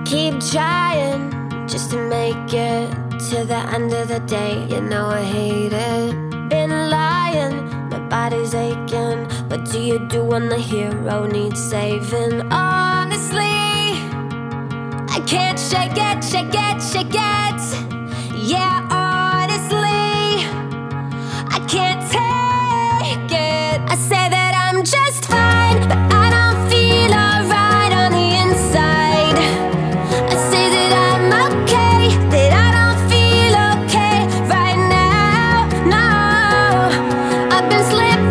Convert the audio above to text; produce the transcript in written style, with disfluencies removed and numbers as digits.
Keep trying just to make it to the end of the day. You know I hate it. Been lying, my body's aching. But do you do when the hero needs saving? Honestly, I can't shake it, shake it, shake it. Yeah, honestly, I can't take it. I say that I'm just fine, but I don't feel alright on the inside. I say that I'm okay, that I don't feel okay right now. No, I've been slipping